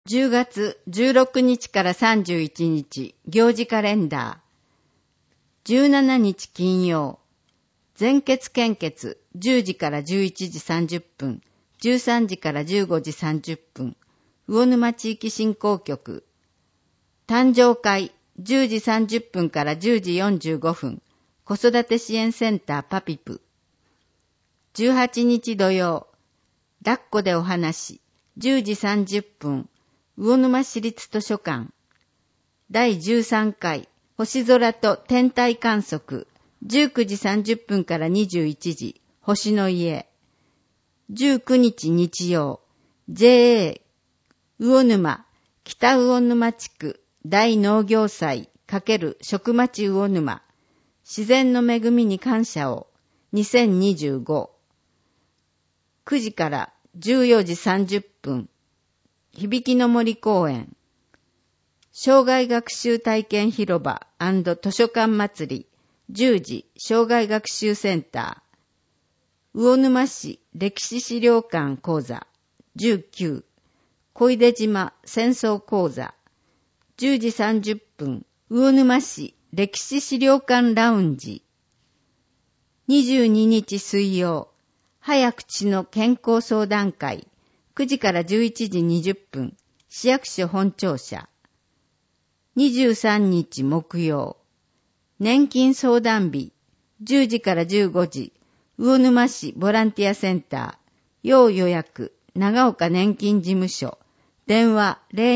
10月16日から31日、行事カレンダー。17日金曜、全決献血、10時から11時30分、13時から15時30分、魚沼地域振興局。誕生会、10時30分から10時45分、子育て支援センターパピプ。18日土曜、抱っこでお話、10時30分、魚沼市立図書館。第13回星空と天体観測、19時30分から21時、星の家。19日日曜、JA 魚沼北魚沼地区大農業祭×食町魚沼、自然の恵みに感謝を2025。9時から14時30分、響きの森公園。障害学習体験広場&図書館祭り、10時障害学習センター。魚沼市歴史資料館講座、19。小出島戦争講座、10時30分、魚沼市歴史資料館ラウンジ。22日水曜、早口の健康相談会、9時から11時20分、市役所本庁舎。23日木曜、年金相談日、10時から15時、魚沼市ボランティアセンター、要予約、長岡年金事務所、電話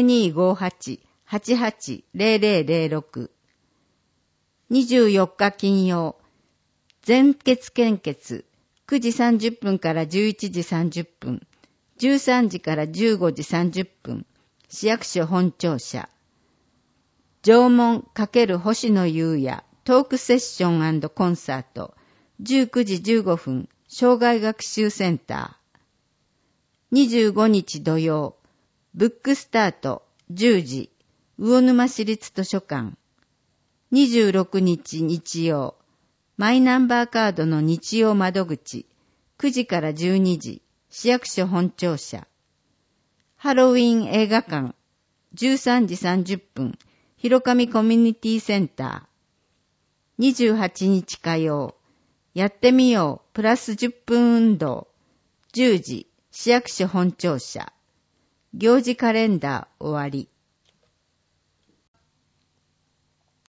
0258-880006。24日金曜、全決献血、9時30分から11時30分、13時から15時30分、市役所本庁舎。縄文×星野優也トークセッション&コンサート、19時15分、障害学習センター。25日土曜、ブックスタート、10時、魚沼市立図書館。26日日曜、マイナンバーカードの日曜窓口、9時から12時、市役所本庁舎。ハロウィン映画館、13時30分、広上コミュニティセンター。28日火曜、やってみようプラス10分運動、10時、市役所本庁舎。行事カレンダー終わり。